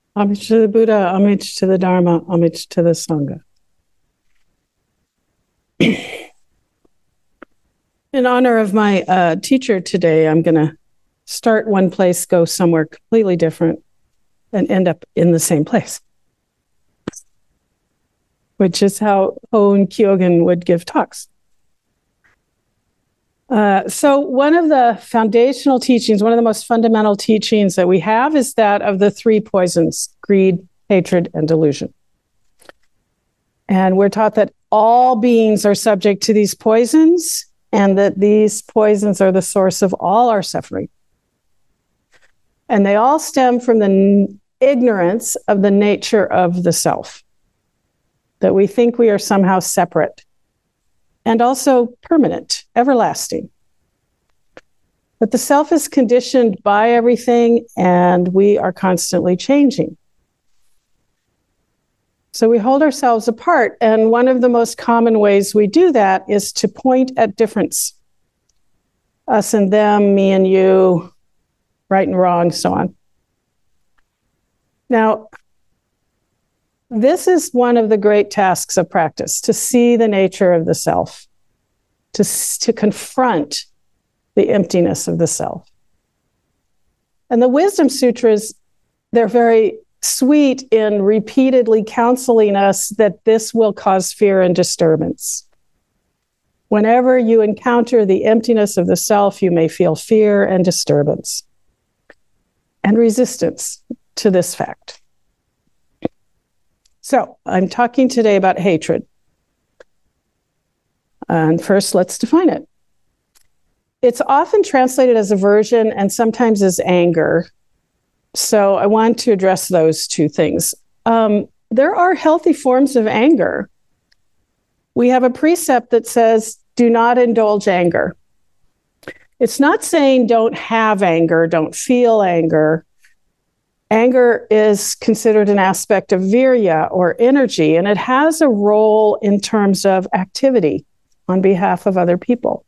Homage to the Buddha, homage to the Dharma, homage to the Sangha. In honor of my teacher today, I'm going to start one place, go somewhere completely different, and end up in the same place, which is how Houn Kyogen would give talks. So one of the foundational teachings, one of the most fundamental teachings that we have is that of the three poisons: greed, hatred, and delusion. And we're taught that all beings are subject to these poisons and that these poisons are the source of all our suffering. And they all stem from the ignorance of the nature of the self, that we think we are somehow separate and also permanent, everlasting. But the self is conditioned by everything, and we are constantly changing. So we hold ourselves apart, and one of the most common ways we do that is to point at difference. Us and them, me and you, right and wrong, so on. Now, this is one of the great tasks of practice, to see the nature of the self, to confront the emptiness of the self. And the Wisdom Sutras, they're very sweet in repeatedly counseling us that this will cause fear and disturbance. Whenever you encounter the emptiness of the self, you may feel fear and disturbance and resistance to this fact. So I'm talking today about hatred. And first, let's define it. It's often translated as aversion and sometimes as anger. So I want to address those two things. There are healthy forms of anger. We have a precept that says, do not indulge anger. It's not saying don't have anger, don't feel anger. Anger is considered an aspect of virya, or energy, and it has a role in terms of activity on behalf of other people.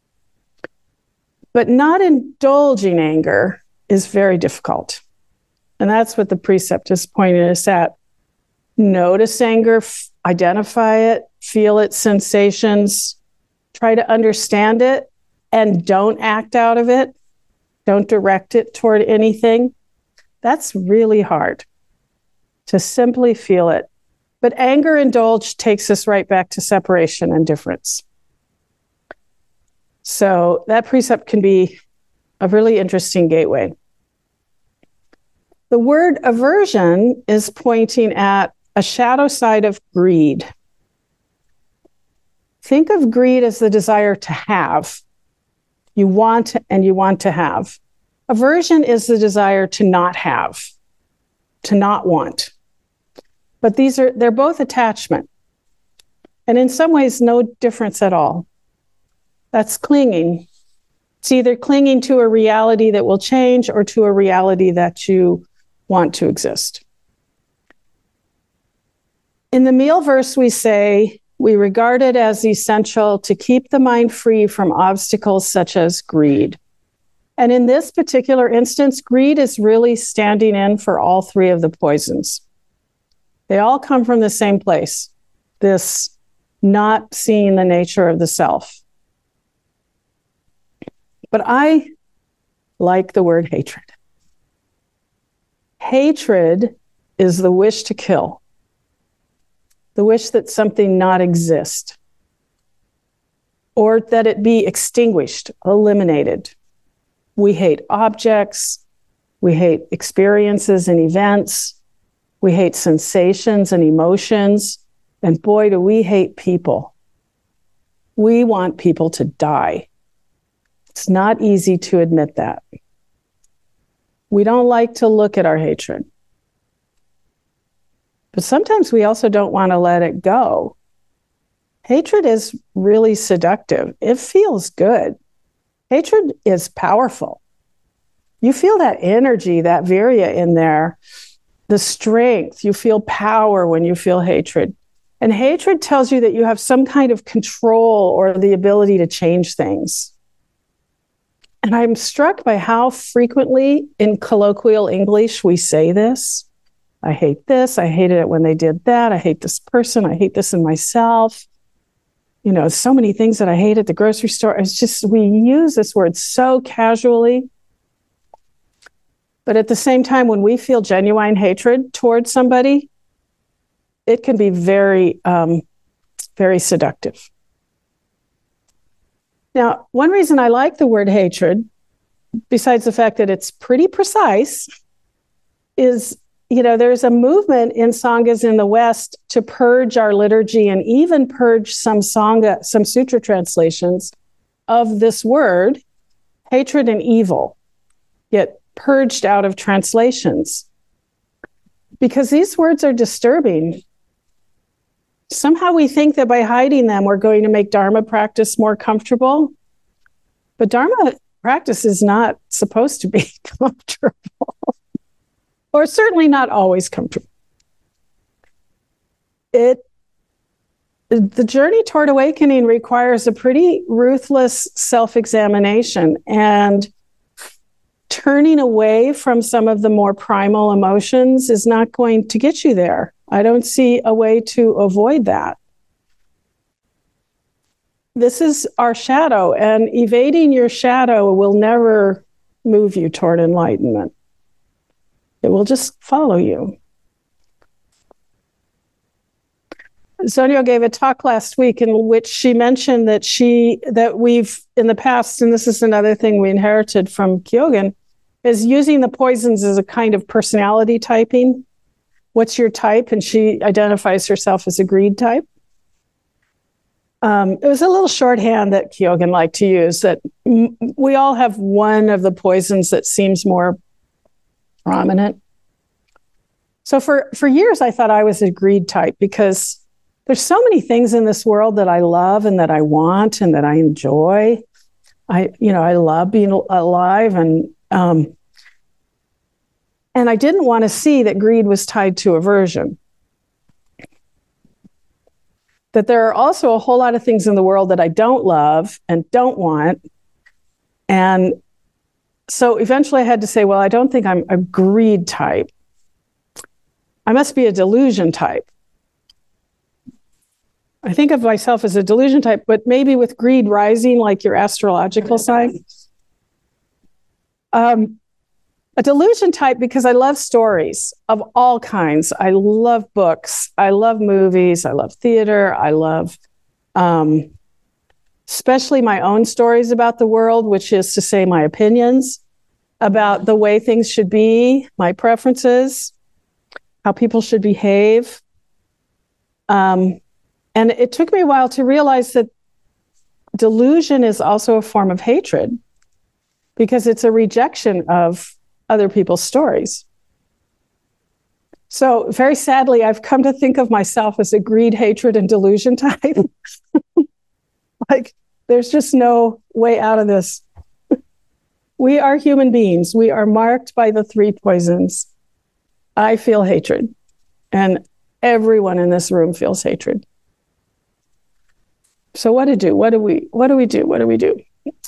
But not indulging anger is very difficult. And that's what the precept is pointing us at. Notice anger, identify it, feel its sensations, try to understand it, and don't act out of it. Don't direct it toward anything. That's really hard, to simply feel it. But anger indulged takes us right back to separation and difference. So that precept can be a really interesting gateway. The word aversion is pointing at a shadow side of greed. Think of greed as the desire to have. You want and you want to have. Aversion is the desire to not have, to not want. But they're both attachment. And in some ways, no difference at all. That's clinging. It's either clinging to a reality that will change or to a reality that you want to exist. In the meal verse, we say, we regard it as essential to keep the mind free from obstacles such as greed. And in this particular instance, greed is really standing in for all three of the poisons. They all come from the same place, this not seeing the nature of the self. But I like the word hatred. Hatred is the wish to kill, the wish that something not exist, or that it be extinguished, eliminated. We hate objects, we hate experiences and events, we hate sensations and emotions, and boy, do we hate people. We want people to die. It's not easy to admit that. We don't like to look at our hatred. But sometimes we also don't want to let it go. Hatred is really seductive. It feels good. Hatred is powerful. You feel that energy, that virya in there, the strength. You feel power when you feel hatred. And hatred tells you that you have some kind of control or the ability to change things. And I'm struck by how frequently in colloquial English we say this. I hate this. I hated it when they did that. I hate this person. I hate this in myself. You know, so many things that I hate at the grocery store. It's just, we use this word so casually. But at the same time, when we feel genuine hatred towards somebody, it can be very, very seductive. Now, one reason I like the word hatred, besides the fact that it's pretty precise, is, you know, there's a movement in Sanghas in the West to purge our liturgy and even purge some Sangha, some sutra translations of this word, hatred and evil, get purged out of translations. Because these words are disturbing. Somehow we think that by hiding them, we're going to make Dharma practice more comfortable. But Dharma practice is not supposed to be comfortable, or certainly not always comfortable. The journey toward awakening requires a pretty ruthless self-examination, and turning away from some of the more primal emotions is not going to get you there. I don't see a way to avoid that. This is our shadow, and evading your shadow will never move you toward enlightenment. It will just follow you. Zonyo gave a talk last week in which she mentioned that we've, in the past, and this is another thing we inherited from Kyogen, is using the poisons as a kind of personality typing. What's your type? And she identifies herself as a greed type. It was a little shorthand that Kyogen liked to use, that we all have one of the poisons that seems more prominent. So for years, I thought I was a greed type because there's so many things in this world that I love and that I want and that I enjoy. I love being alive, and I didn't want to see that greed was tied to aversion. That there are also a whole lot of things in the world that I don't love and don't want. And so eventually I had to say, well, I don't think I'm a greed type. I must be a delusion type. I think of myself as a delusion type, but maybe with greed rising like your astrological sign. A delusion type because I love stories of all kinds. I love books. I love movies. I love theater. I love especially my own stories about the world, which is to say my opinions about the way things should be, my preferences, how people should behave. And it took me a while to realize that delusion is also a form of hatred because it's a rejection of other people's stories. So very sadly, I've come to think of myself as a greed, hatred, and delusion type. Like, there's just no way out of this. We are human beings. We are marked by the three poisons. I feel hatred, and everyone in this room feels hatred. So what to do? What do we do?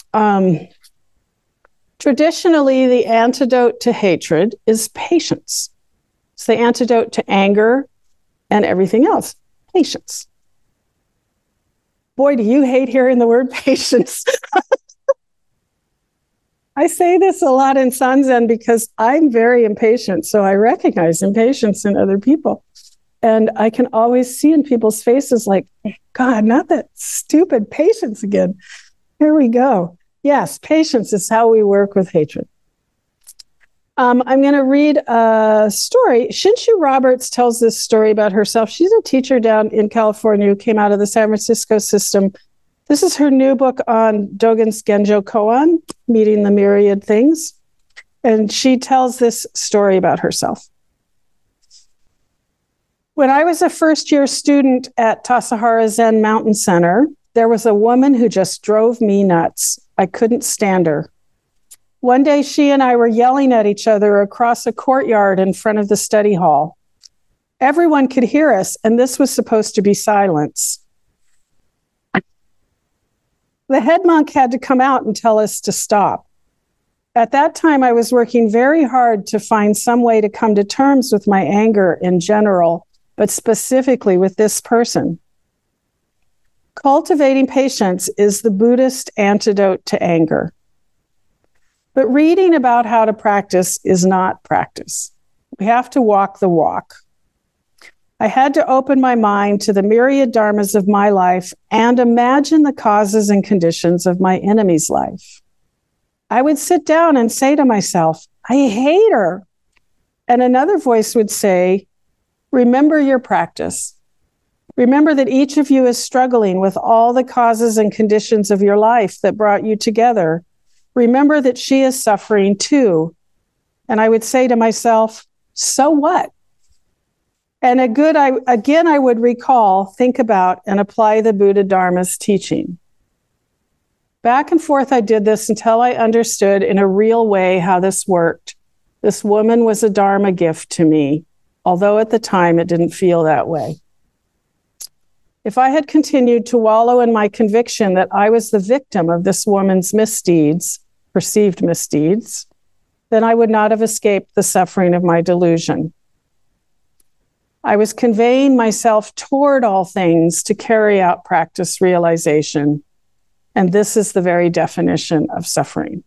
Traditionally, the antidote to hatred is patience. It's the antidote to anger and everything else. Patience. Boy, do you hate hearing the word patience. I say this a lot in Sanzen because I'm very impatient, so I recognize impatience in other people. And I can always see in people's faces like, God, not that stupid patience again. Here we go. Yes, patience is how we work with hatred. I'm going to read a story. Shinshu Roberts tells this story about herself. She's a teacher down in California who came out of the San Francisco system. This is her new book on Dogen's Genjo Koan, Meeting the Myriad Things. And she tells this story about herself. When I was a first-year student at Tassajara Zen Mountain Center, there was a woman who just drove me nuts. I couldn't stand her. One day, she and I were yelling at each other across a courtyard in front of the study hall. Everyone could hear us, and this was supposed to be silence. The head monk had to come out and tell us to stop. At that time, I was working very hard to find some way to come to terms with my anger in general, but specifically with this person. Cultivating patience is the Buddhist antidote to anger. But reading about how to practice is not practice. We have to walk the walk. I had to open my mind to the myriad dharmas of my life and imagine the causes and conditions of my enemy's life. I would sit down and say to myself, I hate her. And another voice would say, remember your practice. Remember that each of you is struggling with all the causes and conditions of your life that brought you together. Remember that she is suffering too. And I would say to myself, so what? And I would recall, think about, and apply the Buddha Dharma's teaching. Back and forth, I did this until I understood in a real way how this worked. This woman was a Dharma gift to me, although at the time it didn't feel that way. If I had continued to wallow in my conviction that I was the victim of this woman's misdeeds, perceived misdeeds, then I would not have escaped the suffering of my delusion. I was conveying myself toward all things to carry out practice realization. And this is the very definition of suffering.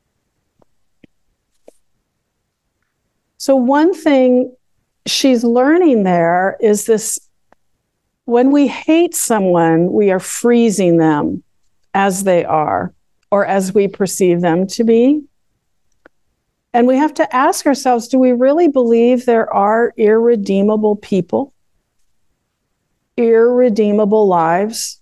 So one thing she's learning there is this: when we hate someone, we are freezing them as they are, or as we perceive them to be. And we have to ask ourselves, do we really believe there are irredeemable people, irredeemable lives?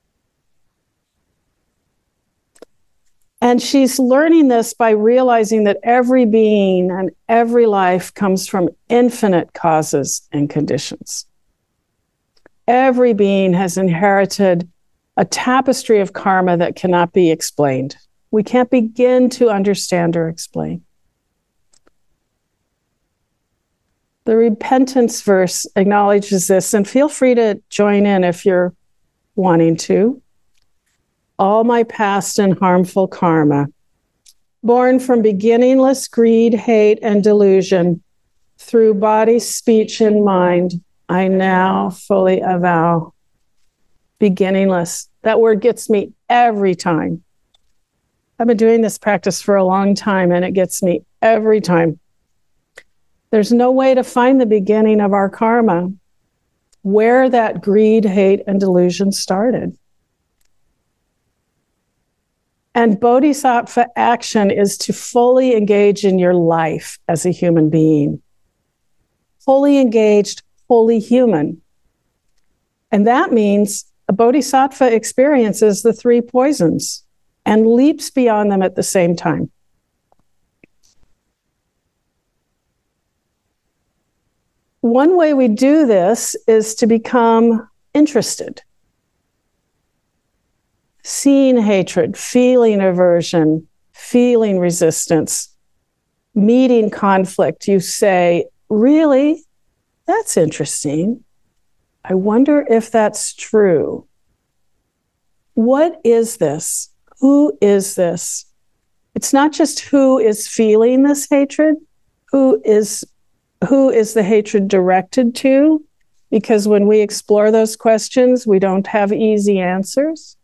And she's learning this by realizing that every being and every life comes from infinite causes and conditions. Every being has inherited a tapestry of karma that cannot be explained. We can't begin to understand or explain. The repentance verse acknowledges this, and feel free to join in if you're wanting to. All my past and harmful karma, born from beginningless greed, hate, and delusion, through body, speech, and mind, I now fully avow. Beginningless. That word gets me every time. I've been doing this practice for a long time, and it gets me every time. There's no way to find the beginning of our karma, where that greed, hate, and delusion started. And bodhisattva action is to fully engage in your life as a human being. Fully engaged, fully human. And that means a bodhisattva experiences the three poisons and leaps beyond them at the same time. One way we do this is to become interested. Seeing hatred, feeling aversion, feeling resistance, meeting conflict, you say, really? That's interesting. I wonder if that's true. What is this? Who is this? It's not just who is feeling this hatred, who is the hatred directed to? Because when we explore those questions, we don't have easy answers.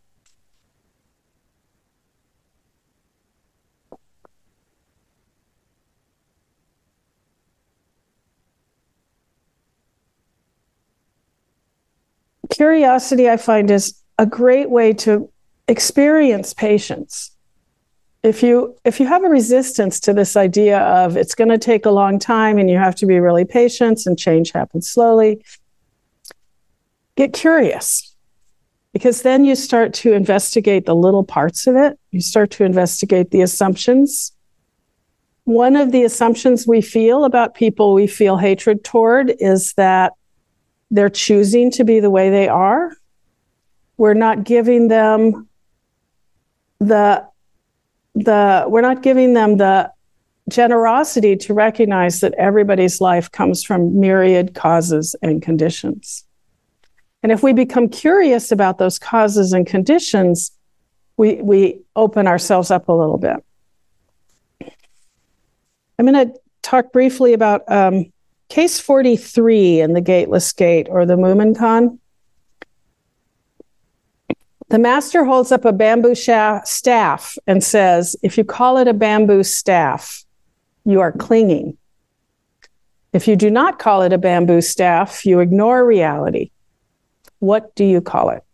Curiosity, I find, is a great way to experience patience. If you have a resistance to this idea of it's going to take a long time and you have to be really patient and change happens slowly, get curious, because then you start to investigate the little parts of it. You start to investigate the assumptions. One of the assumptions we feel about people we feel hatred toward is that they're choosing to be the way they are. We're not giving them the generosity to recognize that everybody's life comes from myriad causes and conditions. And if we become curious about those causes and conditions, we open ourselves up a little bit. I'm going to talk briefly about case 43 in the Gateless Gate, or the Mumonkan. The master holds up a bamboo staff and says, if you call it a bamboo staff, you are clinging. If you do not call it a bamboo staff, you ignore reality. What do you call it?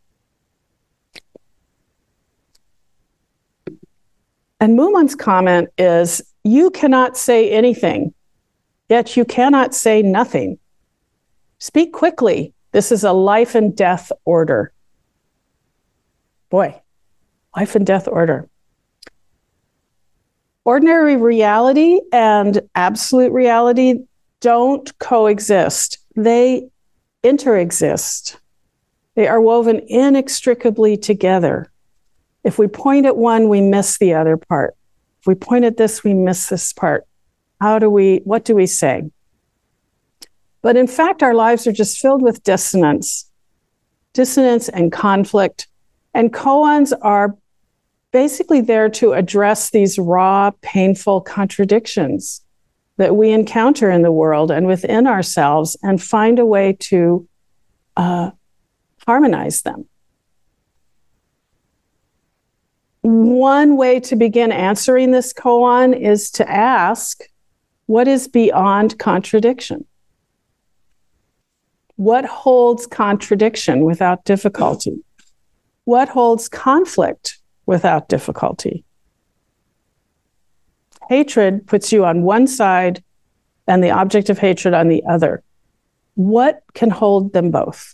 And Mumon's comment is, you cannot say anything, yet you cannot say nothing. Speak quickly. This is a life and death order. Boy, life and death order. Ordinary reality and absolute reality don't coexist. They interexist. They are woven inextricably together. If we point at one, we miss the other part. If we point at this, we miss this part. What do we say? But in fact, our lives are just filled with dissonance and conflict. And koans are basically there to address these raw, painful contradictions that we encounter in the world and within ourselves, and find a way to harmonize them. One way to begin answering this koan is to ask, what is beyond contradiction? What holds contradiction without difficulty? What holds conflict without difficulty? Hatred puts you on one side and the object of hatred on the other. What can hold them both?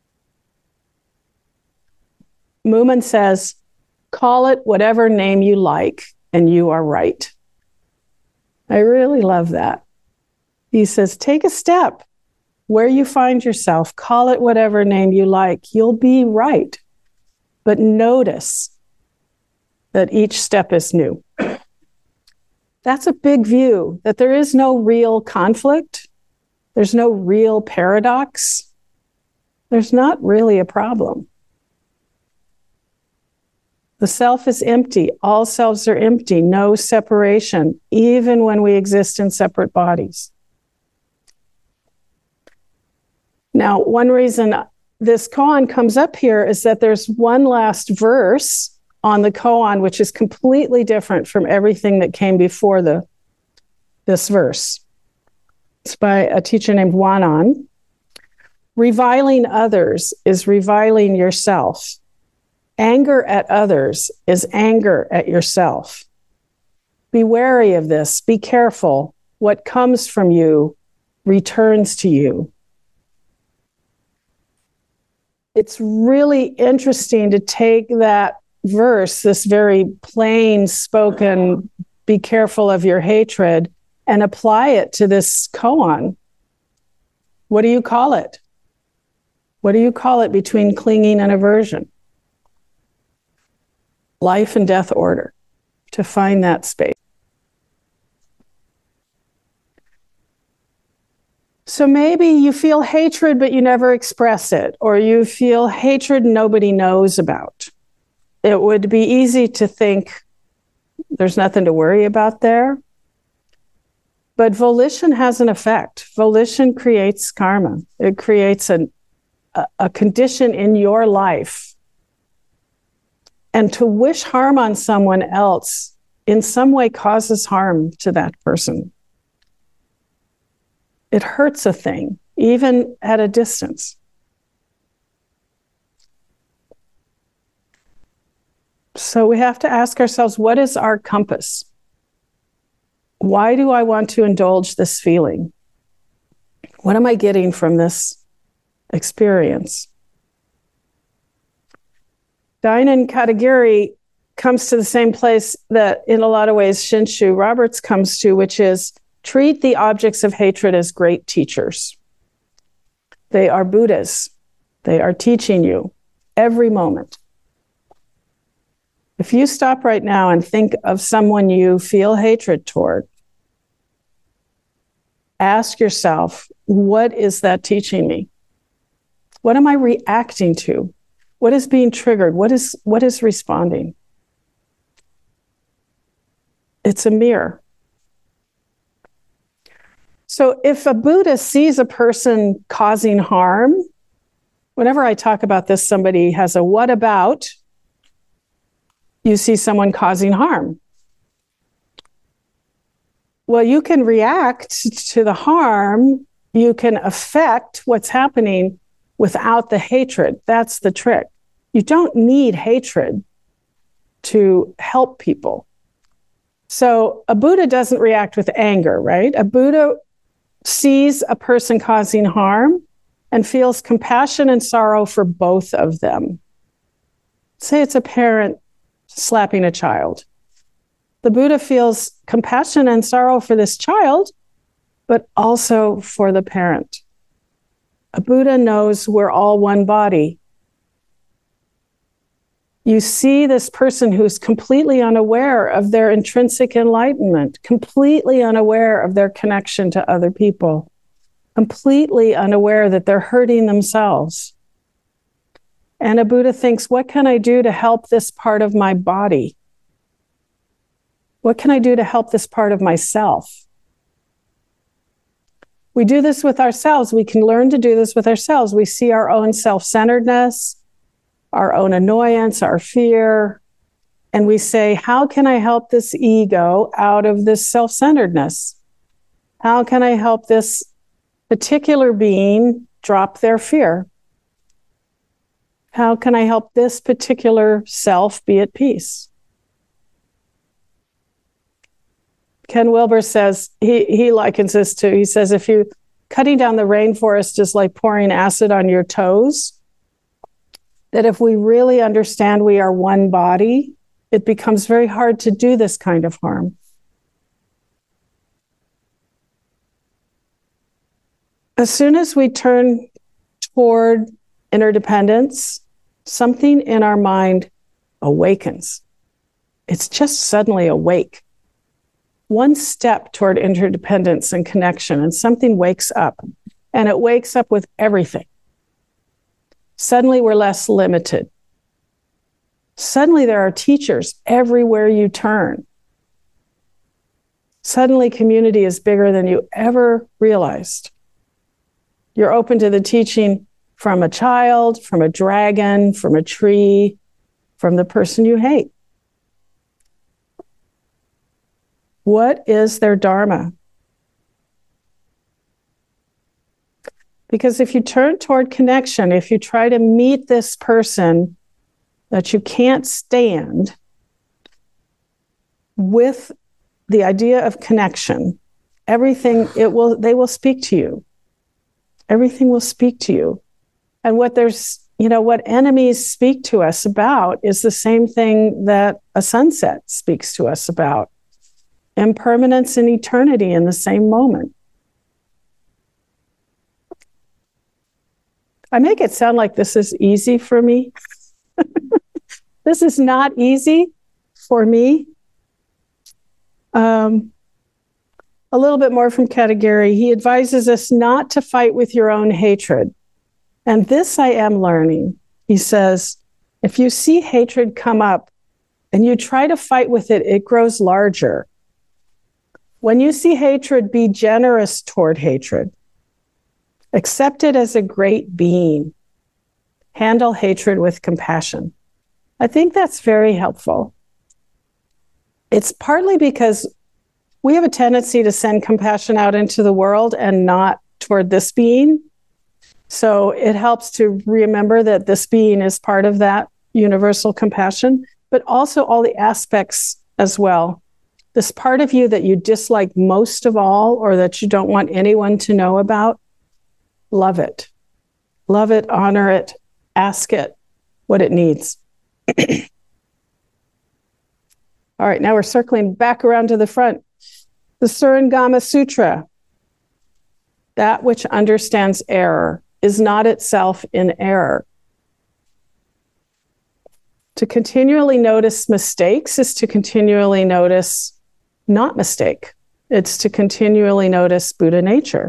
Mumon says, call it whatever name you like, and you are right. I really love that. He says, take a step where you find yourself, call it whatever name you like, you'll be right. But notice that each step is new. That's a big view, that there is no real conflict. There's no real paradox. There's not really a problem. The self is empty. All selves are empty. No separation, even when we exist in separate bodies. Now, one reason this koan comes up here is that there's one last verse on the koan which is completely different from everything that came before this verse. It's by a teacher named Wanan. Reviling others is reviling yourself. Anger at others is anger at yourself. Be wary of this. Be careful. What comes from you returns to you. It's really interesting to take that verse, this very plain spoken, be careful of your hatred, and apply it to this koan. What do you call it? What do you call it between clinging and aversion? Life and death order, to find that space. So maybe you feel hatred, but you never express it, or you feel hatred nobody knows about. It would be easy to think there's nothing to worry about there. But volition has an effect. Volition creates karma. It creates a condition in your life. And to wish harm on someone else in some way causes harm to that person. It hurts a thing, even at a distance. So we have to ask ourselves, what is our compass? Why do I want to indulge this feeling? What am I getting from this experience? Dinan Katagiri comes to the same place that in a lot of ways Shinshu Roberts comes to, which is treat the objects of hatred as great teachers. They are Buddhas. They are teaching you every moment. If you stop right now and think of someone you feel hatred toward, ask yourself, what is that teaching me? What am I reacting to? What is being triggered? What is responding? It's a mirror. So if a Buddha sees a person causing harm, whenever I talk about this, somebody has a what about, you see someone causing harm. Well, you can react to the harm, you can affect what's happening without the hatred. That's the trick. You don't need hatred to help people. So a Buddha doesn't react with anger, right? A Buddha sees a person causing harm and feels compassion and sorrow for both of them. Say it's a parent slapping a child. The Buddha feels compassion and sorrow for this child, but also for the parent. A Buddha knows we're all one body. You see this person who's completely unaware of their intrinsic enlightenment, completely unaware of their connection to other people, completely unaware that they're hurting themselves. And a Buddha thinks, what can I do to help this part of my body? What can I do to help this part of myself? We do this with ourselves. We can learn to do this with ourselves. We see our own self-centeredness, our own annoyance, our fear, and we say, how can I help this ego out of this self-centeredness? How can I help this particular being drop their fear? How can I help this particular self be at peace? Ken Wilber says, he likens this to, he says, if you cutting down the rainforest is like pouring acid on your toes, that if we really understand we are one body, it becomes very hard to do this kind of harm. As soon as we turn toward interdependence, something in our mind awakens. It's just suddenly awake. One step toward interdependence and connection, and something wakes up, and it wakes up with everything. Suddenly we're less limited. Suddenly there are teachers everywhere you turn. Suddenly community is bigger than you ever realized. You're open to the teaching from a child, from a dragon, from a tree, from the person you hate. What is their dharma? Because if you turn toward connection, if you try to meet this person that you can't stand with the idea of connection, everything, they will speak to you. Everything will speak to you. And what enemies speak to us about is the same thing that a sunset speaks to us about. Impermanence and eternity in the same moment. I make it sound like this is easy for me. This is not easy for me. A little bit more from Katagiri. He advises us not to fight with your own hatred. And this I am learning. He says, if you see hatred come up and you try to fight with it, it grows larger. When you see hatred, be generous toward hatred. Accept it as a great being. Handle hatred with compassion. I think that's very helpful. It's partly because we have a tendency to send compassion out into the world and not toward this being. So it helps to remember that this being is part of that universal compassion, but also all the aspects as well. This part of you that you dislike most of all, or that you don't want anyone to know about, love it. Love it, honor it, ask it what it needs. All right, now we're circling back around to the front. The Surangama Sutra, that which understands error is not itself in error. To continually notice mistakes is to continually notice not mistake. It's to continually notice Buddha nature.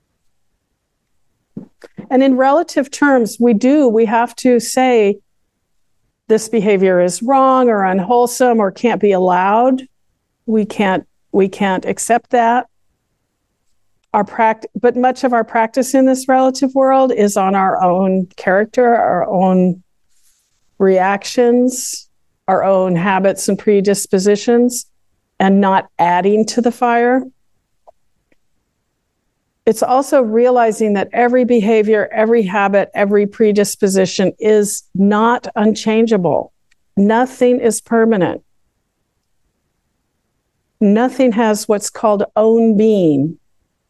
And in relative terms, we have to say this behavior is wrong or unwholesome or can't be allowed. We can't accept that. but much of our practice in this relative world is on our own character, our own reactions, our own habits and predispositions, and not adding to the fire. It's also realizing that every behavior, every habit, every predisposition is not unchangeable. Nothing is permanent. Nothing has what's called own being.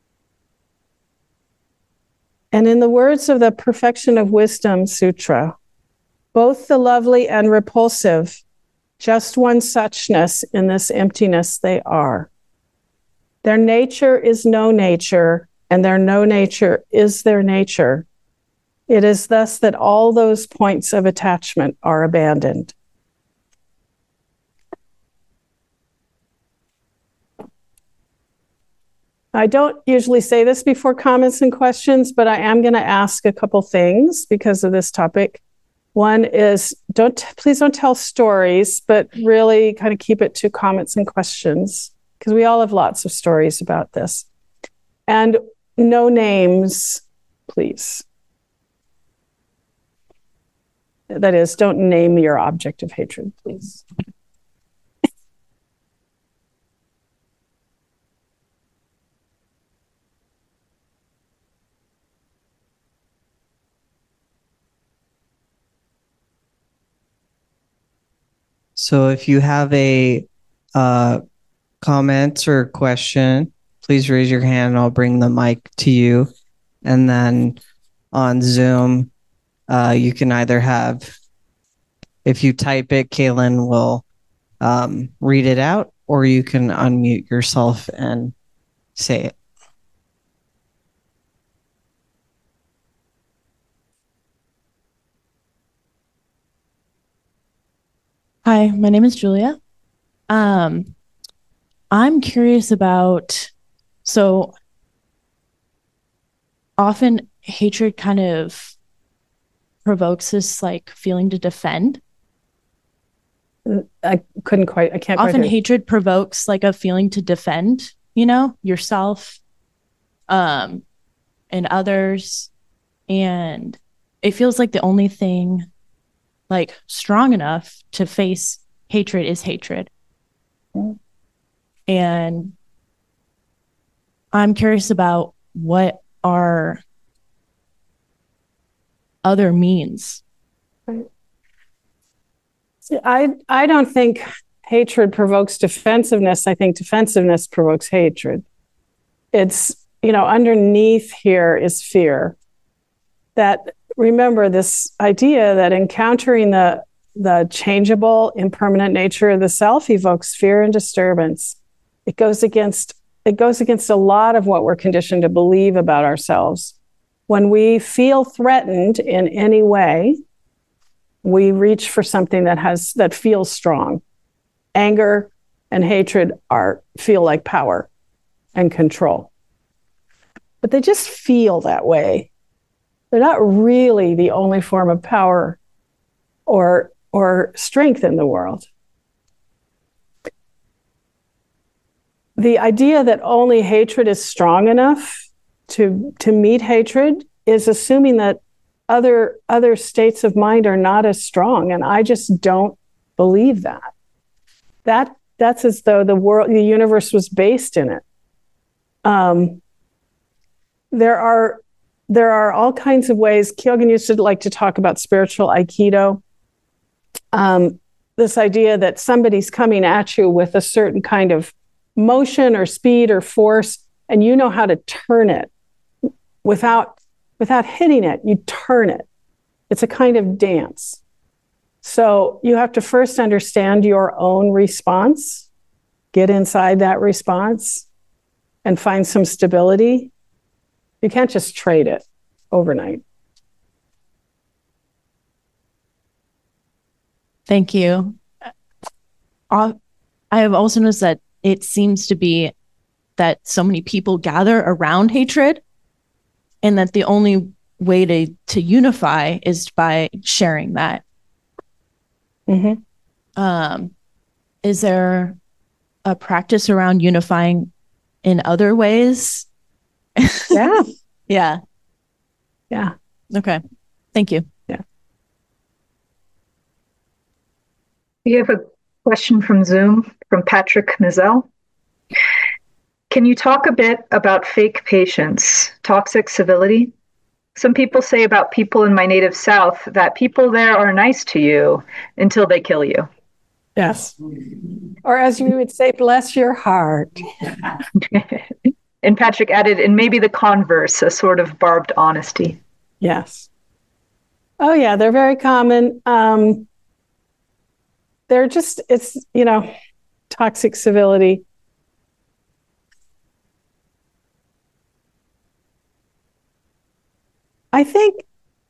And in the words of the Perfection of Wisdom Sutra, both the lovely and repulsive, just one suchness in this emptiness they are. Their nature is no nature, and their no nature is their nature. It is thus that all those points of attachment are abandoned. I don't usually say this before comments and questions, but I am going to ask a couple things because of this topic. One is, please don't tell stories, but really kind of keep it to comments and questions, because we all have lots of stories about this. And no names, please. That is, don't name your object of hatred, please. So if you have a comment or question, please raise your hand and I'll bring the mic to you. And then on Zoom, you can either have, if you type it, Kaylin will read it out, or you can unmute yourself and say it. Hi, my name is Julia. I'm curious about, so often hatred kind of provokes this like feeling to defend. I can't quite. Often hatred provokes like a feeling to defend, yourself, and others. And it feels like the only thing like strong enough to face hatred is hatred. Mm. And I'm curious about what are other means. I don't think hatred provokes defensiveness. I think defensiveness provokes hatred. It's, underneath here is fear. That, remember this idea that encountering the changeable, impermanent nature of the self evokes fear and disturbance. It goes against a lot of what we're conditioned to believe about ourselves. When we feel threatened in any way, we reach for something that feels strong. Anger and hatred feel like power and control. But they just feel that way. They're not really the only form of power or strength in the world. The idea that only hatred is strong enough to meet hatred is assuming that other states of mind are not as strong, and I just don't believe that. That's as though the universe was based in it. There are all kinds of ways. Kyogen used to like to talk about spiritual Aikido. This idea that somebody's coming at you with a certain kind of motion or speed or force, and you know how to turn it without hitting it. You turn it. It's a kind of dance. So you have to first understand your own response, get inside that response, and find some stability. You can't just trade it overnight. Thank you. I have also noticed that it seems to be that so many people gather around hatred, and that the only way to unify is by sharing that. Mm-hmm. Is there a practice around unifying in other ways? Yeah. Yeah. Yeah. Okay. Thank you. We have a question from Zoom from Patrick Mizell. Can you talk a bit about fake patience, toxic civility? Some people say about people in my native South that people there are nice to you until they kill you. Yes. Or as you would say, bless your heart. And Patrick added, and maybe the converse, a sort of barbed honesty. Yes. Oh, yeah, they're very common. They're just, it's, toxic civility. I think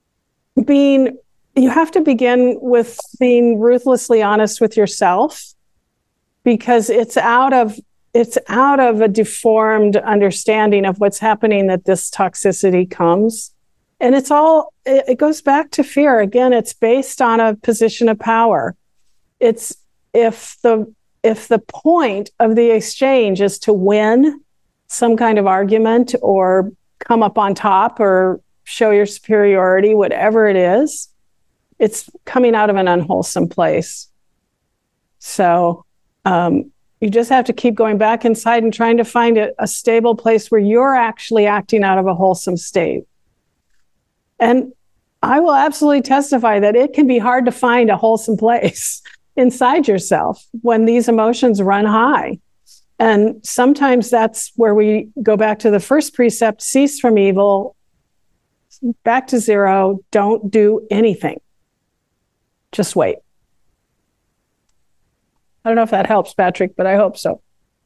you have to begin with being ruthlessly honest with yourself, because it's out of a deformed understanding of what's happening that this toxicity comes. And it goes back to fear. Again, it's based on a position of power. It's if the point of the exchange is to win some kind of argument or come up on top or show your superiority, whatever it is, it's coming out of an unwholesome place. So you just have to keep going back inside and trying to find a stable place where you're actually acting out of a wholesome state. And I will absolutely testify that it can be hard to find a wholesome place inside yourself when these emotions run high. And sometimes that's where we go back to the first precept: cease from evil, back to zero, don't do anything. Just wait. I don't know if that helps, Patrick, but I hope so.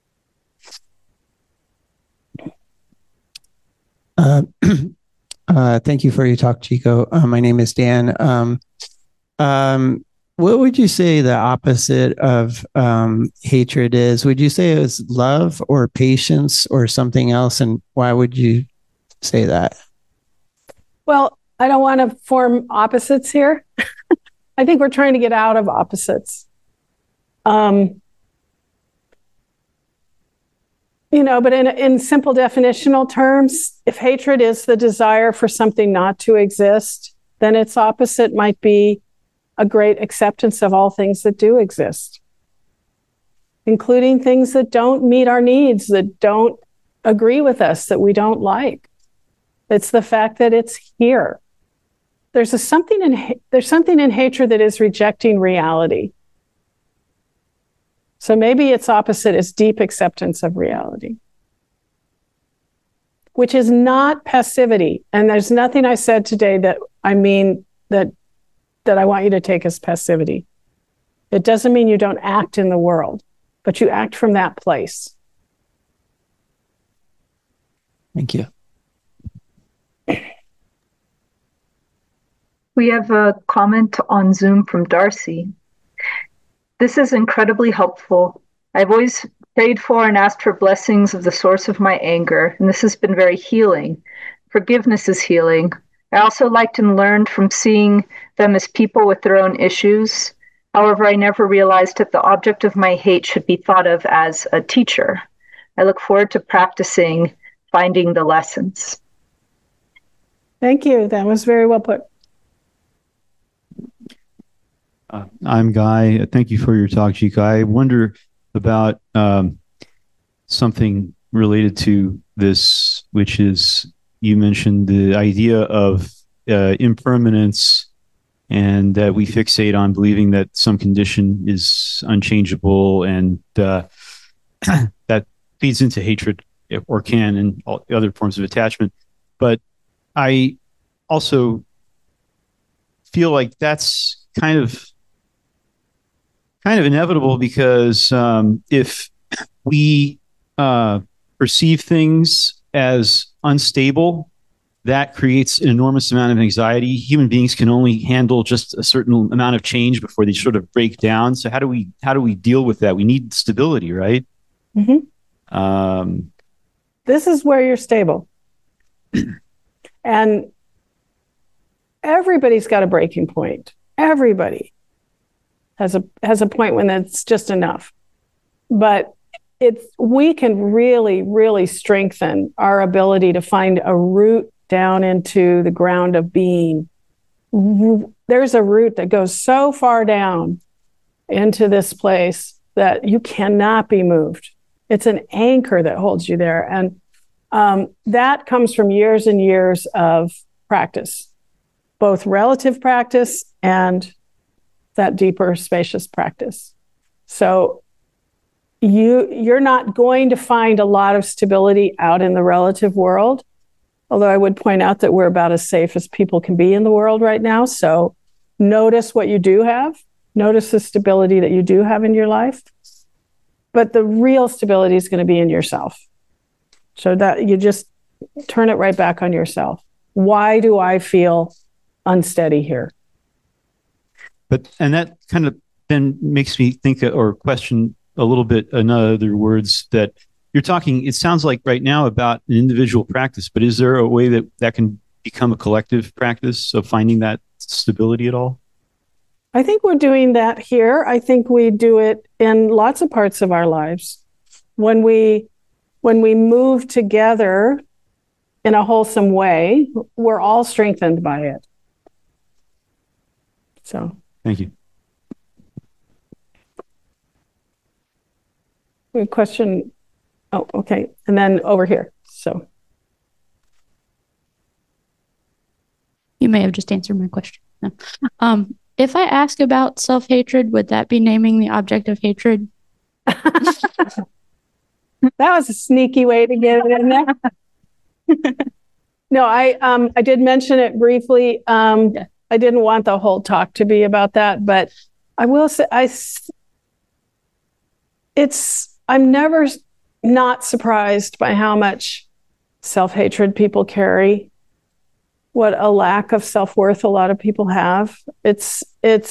Thank you for your talk, Chico. My name is Dan. What would you say the opposite of hatred is? Would you say it was love or patience or something else? And why would you say that? Well, I don't want to form opposites here. I think we're trying to get out of opposites. But in simple definitional terms, if hatred is the desire for something not to exist, then its opposite might be a great acceptance of all things that do exist, including things that don't meet our needs, that don't agree with us, that we don't like. It's the fact that it's here. There's something in hatred that is rejecting reality. So maybe its opposite is deep acceptance of reality, which is not passivity. And there's nothing I said today that I mean that I want you to take as passivity. It doesn't mean you don't act in the world, but you act from that place. Thank you. We have a comment on Zoom from Darcy. This is incredibly helpful. I've always prayed for and asked for blessings of the source of my anger, and this has been very healing. Forgiveness is healing. I also liked and learned from seeing them as people with their own issues. However, I never realized that the object of my hate should be thought of as a teacher. I look forward to practicing finding the lessons. Thank you. That was very well put. I'm Guy. Thank you for your talk, Chico. I wonder about something related to this, which is you mentioned the idea of impermanence, and that we fixate on believing that some condition is unchangeable, and that feeds into hatred, or can, and all other forms of attachment. But I also feel like that's kind of inevitable, because if we perceive things as unstable, that creates an enormous amount of anxiety. Human beings can only handle just a certain amount of change before they sort of break down. So how do we deal with that? We need stability, right? Mm-hmm. This is where you're stable. And everybody's got a breaking point. Everybody has a point when that's just enough. But we can really, really strengthen our ability to find a root down into the ground of being. There's a root that goes so far down into this place that you cannot be moved. It's an anchor that holds you there. And that comes from years and years of practice, both relative practice and that deeper, spacious practice. So you're not going to find a lot of stability out in the relative world, although I would point out that we're about as safe as people can be in the world right now. So notice what you do have. Notice the stability that you do have in your life. But the real stability is going to be in yourself. So that you just turn it right back on yourself. Why do I feel unsteady here? And that kind of then makes me think or question a little bit, in other words, that you're talking, it sounds like right now about an individual practice, but is there a way that can become a collective practice of finding that stability at all? I think we're doing that here. I think we do it in lots of parts of our lives. When we move together in a wholesome way, we're all strengthened by it. So, thank you. A question. Oh, okay. And then over here. So. You may have just answered my question. No. If I ask about self-hatred, would that be naming the object of hatred? That was a sneaky way to get it in there. No, I did mention it briefly. I didn't want the whole talk to be about that, but I will say I'm never not surprised by how much self-hatred people carry. What a lack of self-worth a lot of people have. It's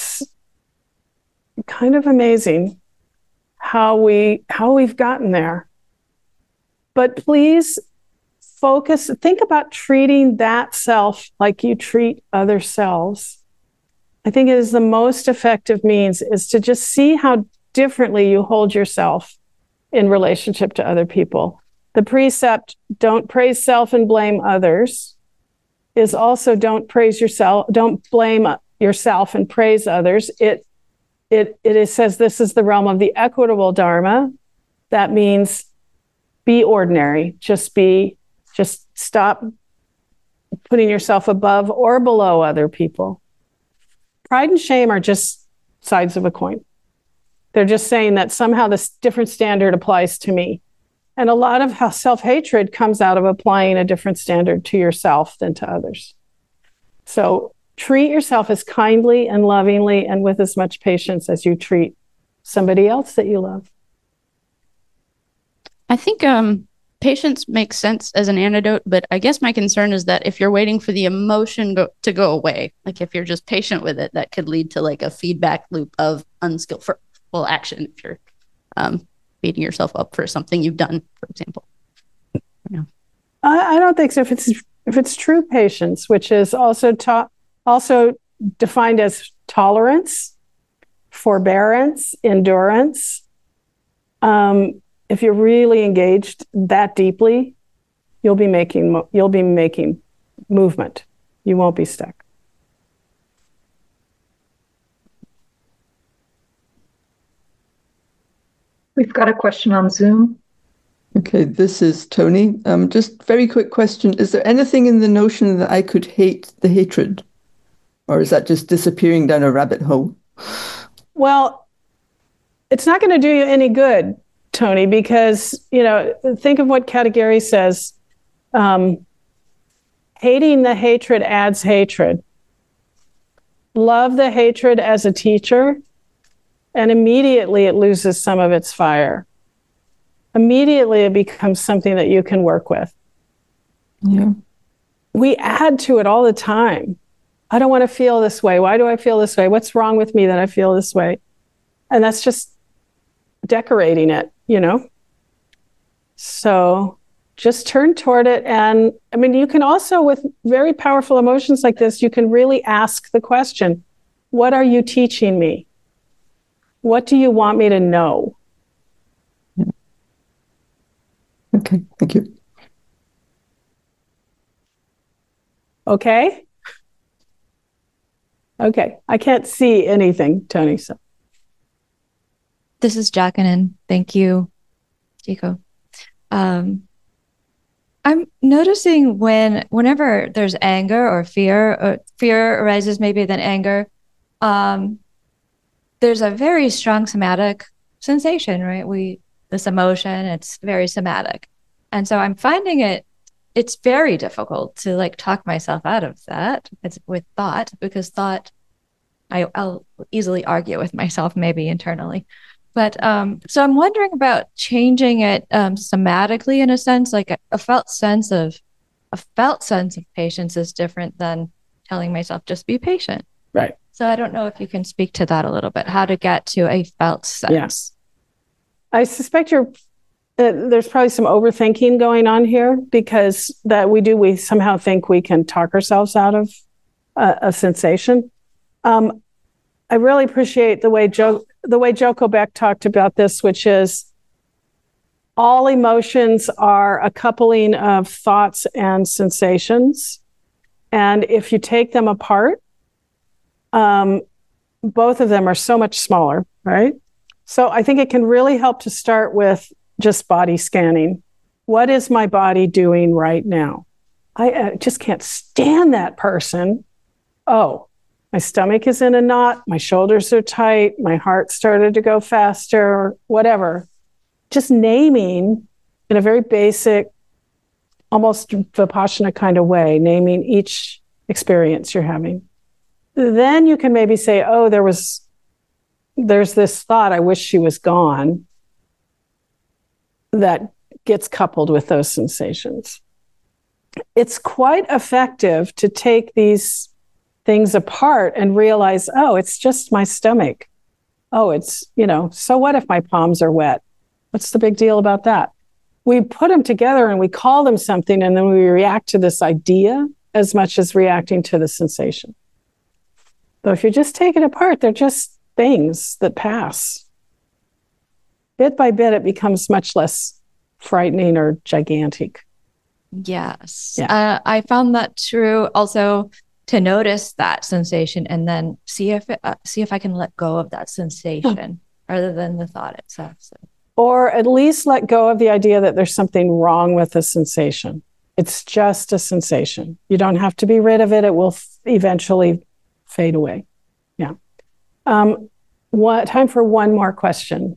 kind of amazing how we've gotten there. But please think about treating that self like you treat other selves. I think it is the most effective means is to just see how differently you hold yourself in relationship to other people. The precept, don't praise self and blame others, is also don't blame yourself and praise others. It says this is the realm of the equitable Dharma. That means be ordinary. Just stop putting yourself above or below other people. Pride and shame are just sides of a coin. They're just saying that somehow this different standard applies to me. And a lot of how self-hatred comes out of applying a different standard to yourself than to others. So treat yourself as kindly and lovingly and with as much patience as you treat somebody else that you love. I think patience makes sense as an antidote, but I guess my concern is that if you're waiting for the emotion to go away, like if you're just patient with it, that could lead to like a feedback loop of unskillful action if you're beating yourself up for something you've done, for example. Yeah. I don't think so. If it's true patience, which is also defined as tolerance, forbearance, endurance. If you're really engaged that deeply, you'll be making movement. You won't be stuck. We've got a question on Zoom. Okay, this is Tony. Just very quick question. Is there anything in the notion that I could hate the hatred? Or is that just disappearing down a rabbit hole? Well, it's not going to do you any good, Tony, because, think of what Katagiri says. Hating the hatred adds hatred. Love the hatred as a teacher, and immediately it loses some of its fire. Immediately it becomes something that you can work with. Yeah. We add to it all the time. I don't want to feel this way. Why do I feel this way? What's wrong with me that I feel this way? And that's just decorating it, So just turn toward it. And you can also, with very powerful emotions like this, you can really ask the question, what are you teaching me? What do you want me to know? Okay, thank you. Okay. Okay. I can't see anything, Tony. So This is Jacqueline. Thank you, Chico. I'm noticing whenever there's anger or fear arises, maybe then anger, there's a very strong somatic sensation, right? This emotion, it's very somatic. And so I'm finding it's very difficult to like talk myself out of that. It's with thought, because thought, I'll easily argue with myself, maybe internally. But so I'm wondering about changing it somatically, in a sense, like a felt sense of patience is different than telling myself just be patient. right. So I don't know if you can speak to that a little bit, how to get to a felt sense. Yes. I suspect there's probably some overthinking going on here, because we somehow think we can talk ourselves out of a sensation. I really appreciate the way Joko Beck talked about this, which is all emotions are a coupling of thoughts and sensations. And if you take them apart, both of them are so much smaller, right? So I think it can really help to start with just body scanning. What is my body doing right now? I just can't stand that person. Oh, my stomach is in a knot. My shoulders are tight. My heart started to go faster, whatever. Just naming in a very basic, almost Vipassana kind of way, naming each experience you're having. Then you can maybe say, oh, there's this thought, I wish she was gone, that gets coupled with those sensations. It's quite effective to take these things apart and realize, oh, it's just my stomach. Oh, it's, so what if my palms are wet? What's the big deal about that? We put them together and we call them something, and then we react to this idea as much as reacting to the sensation. Though if you just take it apart, they're just things that pass. Bit by bit, it becomes much less frightening or gigantic. Yes. Yeah. I found that true also, to notice that sensation and then see if I can let go of that sensation rather than the thought itself. So. Or at least let go of the idea that there's something wrong with the sensation. It's just a sensation. You don't have to be rid of it. It will eventually fade away. Yeah. Time for one more question.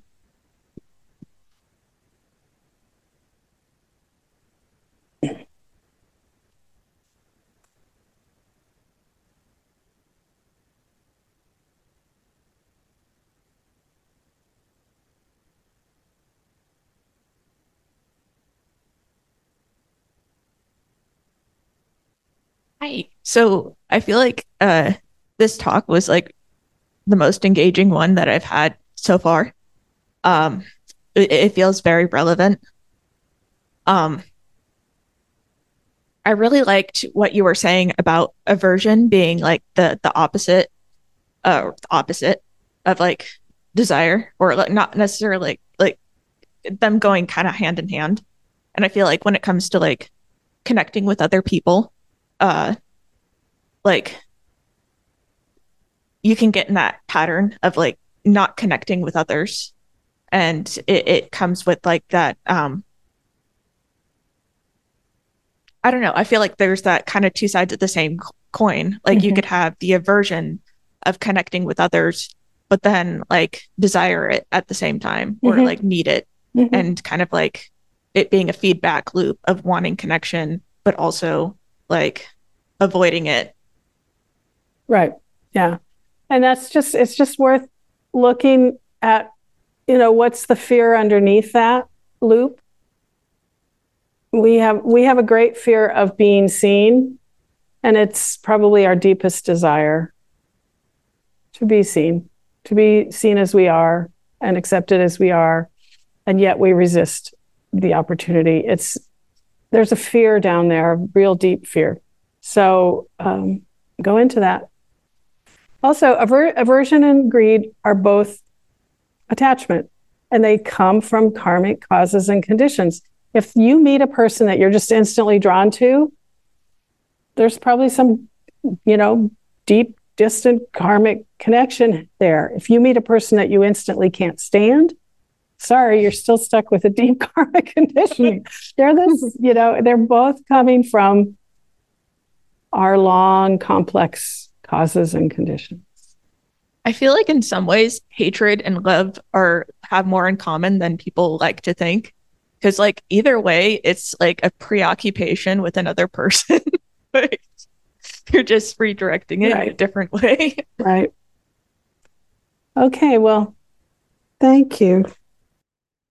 Hi. So I feel like this talk was like the most engaging one that I've had so far. It feels very relevant. I really liked what you were saying about aversion being like the opposite of like desire, or like not necessarily like them going kind of hand in hand. And I feel like when it comes to like connecting with other people, like you can get in that pattern of like not connecting with others, and it comes with like that I don't know, I feel like there's that kind of two sides of the same coin. Like you could have the aversion of connecting with others, but then like desire it at the same time, or like need it, and kind of like it being a feedback loop of wanting connection but also like avoiding it. Right. Yeah. And it's just worth looking at, what's the fear underneath that loop. We have a great fear of being seen, and it's probably our deepest desire to be seen as we are and accepted as we are, and yet we resist the opportunity. There's a fear down there, a real deep fear. So go into that. Also, aversion and greed are both attachment, and they come from karmic causes and conditions. if you meet a person that you're just instantly drawn to, there's probably some, deep, distant karmic connection there. If you meet a person that you instantly can't stand, sorry, you're still stuck with a deep karmic conditioning. They're both coming from our long, complex causes and conditions. I feel like in some ways, hatred and love have more in common than people like to think. Because like either way, it's like a preoccupation with another person. Like, you're just redirecting it in a different way. Right. Okay, well, thank you.